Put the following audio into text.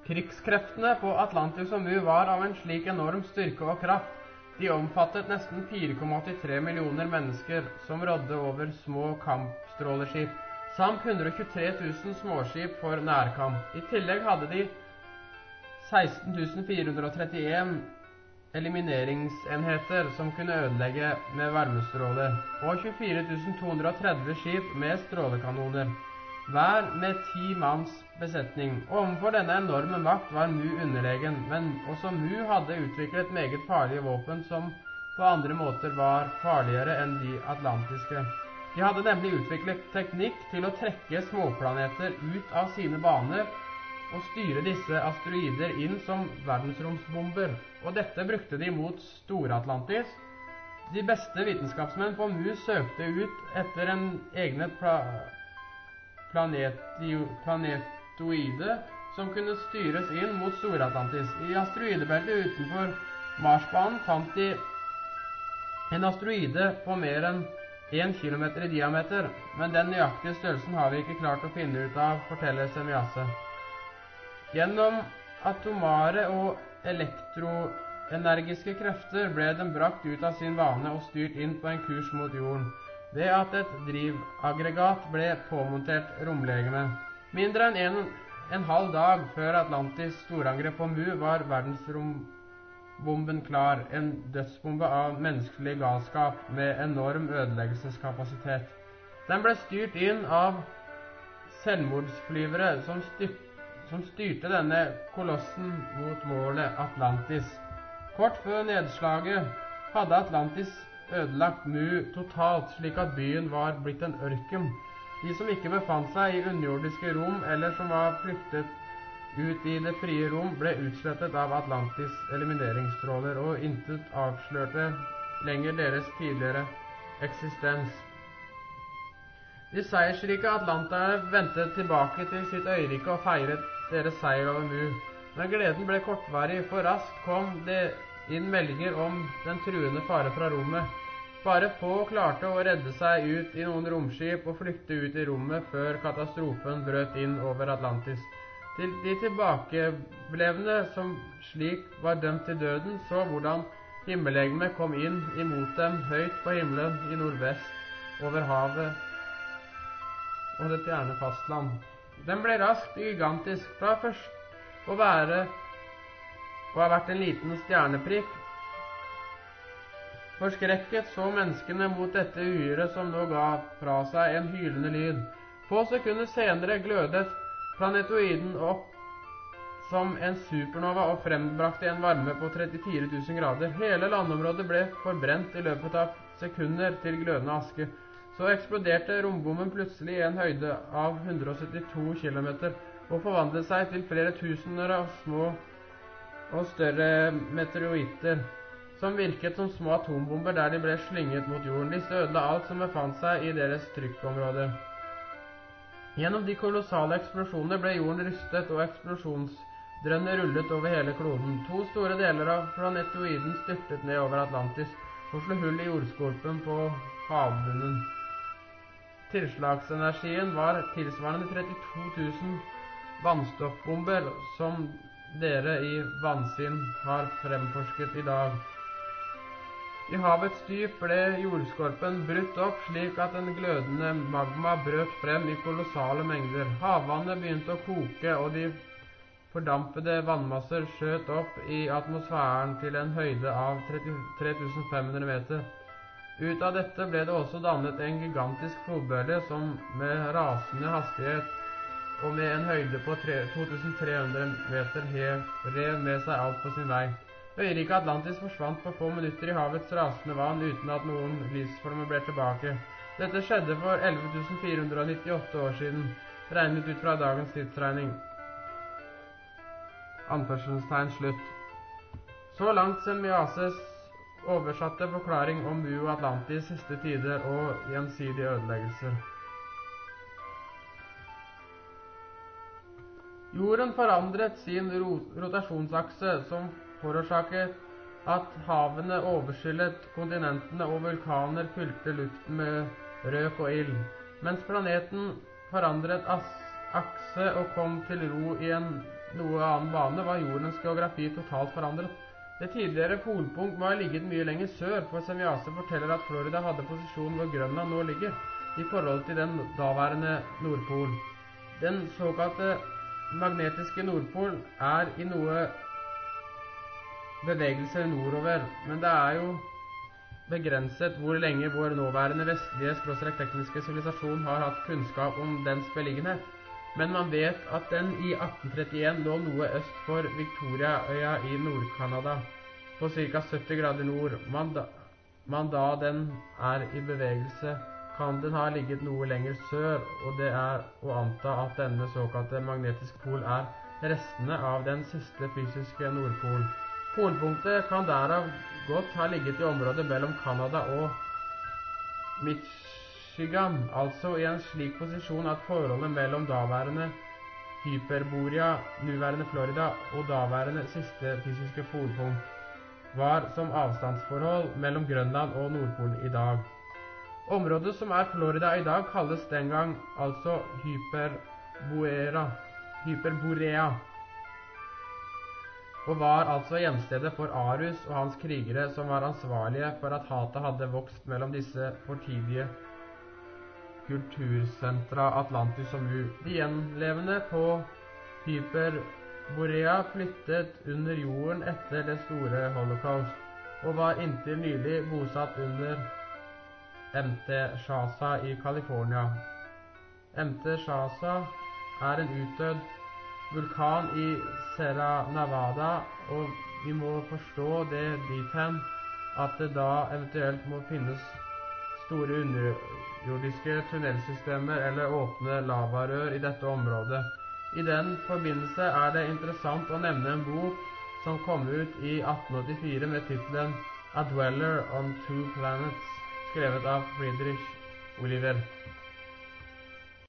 Krigskreftene på Atlantis og Mu var av en slik enorm styrke og kraft. De omfattet nesten 4,83 millioner mennesker som rådde over små kampstråleskip, samt 123 000 småskip for nærkamp. I tillegg hadde de 16 431 elimineringsenheter som kunne ødelegge med varmestråler, og 24 230 skip med strålekanoner, hver med 10 manns besetning. Ovenfor denne enorme makt var Mu underlegen, men også Mu hadde utviklet meget farlige våpen som på andre måter var farligere enn de atlantiske. De hadde nemlig utviklet teknikk til å trekke småplaneter ut av sine baner og styre disse asteroider inn som verdensromsbomber, og dette brukte de mot Stor-Atlantis. De beste vitenskapsmenn på Mu søkte ut etter en egnet planetoide som kunne styres inn mot Stor-Atlantis. I asteroidebeltet utenfor Marsbanen fant de en asteroide på mer enn 1 kilometer i diameter, men den nøyaktige størrelsen har vi ikke klart å finne ut av, forteller Semjase. Gjennom atomare og elektroenergiske krefter ble den brakt ut av sin bane og styrt inn på en kurs mot jorden, ved at et drivaggregat ble påmontert romlegeme. Mindre enn en halv dag før Atlantis storangrep på Mu var verdensrombomben klar, en dødsbombe av menneskelig galskap med enorm ødeleggelseskapasitet. Den ble styrt inn av selvmordsflyvere som styrte denne kolossen mot målet Atlantis. Kort før nedslaget hadde Atlantis ødelagt Mu totalt, slik at byen var blitt en ørken. De som ikke befant seg i underjordiske rom, eller som var flyktet ut i det frie rom, ble utslettet av Atlantis elimineringsstråler, og intet avslørte lenger deres tidligere eksistens. De seiersrike atlanterne ventet tilbake til sitt øyrike og feiret deres seier over Mu. Men gleden ble kortvarig, for raskt kom det inn meldinger om den truende fare fra rommet. Bare få klarte å redde seg ut i noen romskip og flykte ut i rommet før katastrofen brøt inn over Atlantis. Til de tilbakeblevne som slik var dømt til døden, så hvordan himmellegemet kom inn imot dem høyt på himmelen i nordvest over havet og det fjerne fastland. Den ble raskt gigantisk, fra først å ha vært en liten stjerneprikk. Forskrekket så menneskene mot dette uhyre som nå ga fra seg en hylende lyd. Få sekunder senere glødet planetoiden opp som en supernova og frembrakte en varme på 34 000 grader. Hele landområdet ble forbrent i løpet av sekunder til glødende aske. Så eksploderte rombomben plutselig i en høyde av 172 kilometer og forvandlet seg til flere tusener av små og større meteoritter, som virket som små atombomber der de ble slynget mot jorden. Disse ødela alt som befant seg i deres trykkområde. Gjennom de kolossale eksplosjonene ble jorden rystet, og eksplosjonsdrønner rullet over hele kloden. 2 store deler av planetoiden styrtet ned over Atlantis og slo hull i jordskorpen på havbunnen. Tilslagsenergien var tilsvarende 32 000 vannstoffbomber som dere i vannsinn har fremforsket i dag. I havets dyp ble jordskorpen brutt opp slik at en glødende magma brøt frem i kolossale mengder. Havvannet begynte å koke, og de fordampede vannmasser skjøt opp i atmosfæren til en høyde av 33 500 meter. Ut av dette ble det også dannet en gigantisk flodbølge som med rasende hastighet og med en høyde på 2300 meter rev med seg alt på sin vei. Øyriket Atlantis forsvant på få minutter i havets rasende vann uten at noen livsformer ble tilbake. Dette skjedde for 11 498 år siden, regnet ut fra dagens tidsregning. Anførselstegn slutt. Så langt Semjases oversatte forklaring om Mu og Atlantis, siste tider og gjensidige ødeleggelser. Jorden forandret sin rotasjonsakse, som forårsaket at havene overskyllet kontinentene og vulkaner fylte luften med røk og ild, mens planeten forandret akse og kom til ro i en noe annen bane, var jordens geografi totalt forandret. Det tidligere polpunkt må ha ligget mye lenger sør, for Semjase forteller at Florida hadde posisjonen hvor Grønland nå ligger, i forhold til den daværende Nordpol. Den såkalte magnetiske Nordpol er i noe bevegelse nordover, men det er jo begrenset hvor lenge vår nåværende vestlige/tekniske sivilisasjon har hatt kunnskap om dens beliggenhet. Men man vet at den i 1831 lå noe øst for Victoriaøya i Nord-Canada, på ca. 70 grader nord. Man da den er i bevegelse, kan den ha ligget noe lenger sør, og det er å anta at denne såkalte magnetiske pol er restene av den siste fysiske Nordpol. Polpunktet kan derav godt ha ligget i området mellom Canada og Michigan, altså i en slik posisjon at forholdet mellom daværende Hyperborea, nuværende Florida, og daværende siste fysiske polpunkt var som avstandsforhold mellom Grønland og Nordpolen i dag. Området som er Florida i dag kalles den gang altså Hyperborea, og var altså hjemstedet for Arus og hans krigere, som var ansvarlige for at hatet hadde vokst mellom disse fortidige kultursentra Atlantis og Mu. De gjenlevende på Hyperborea flyttet under jorden etter det store holocaust, og var inntil nylig bosatt under Mtshasa i California. Mtshasa er en utdødd vulkan i Sierra Nevada, og vi må forstå det dit hen at det da eventuelt må finnes store underjordiske tunnelsystemer eller åpne lavarør i dette området. I den forbindelse er det interessant å nevne en bok som kom ut i 1884 med titelen A Dweller on Two Planets, skrevet av Friedrich Oliver.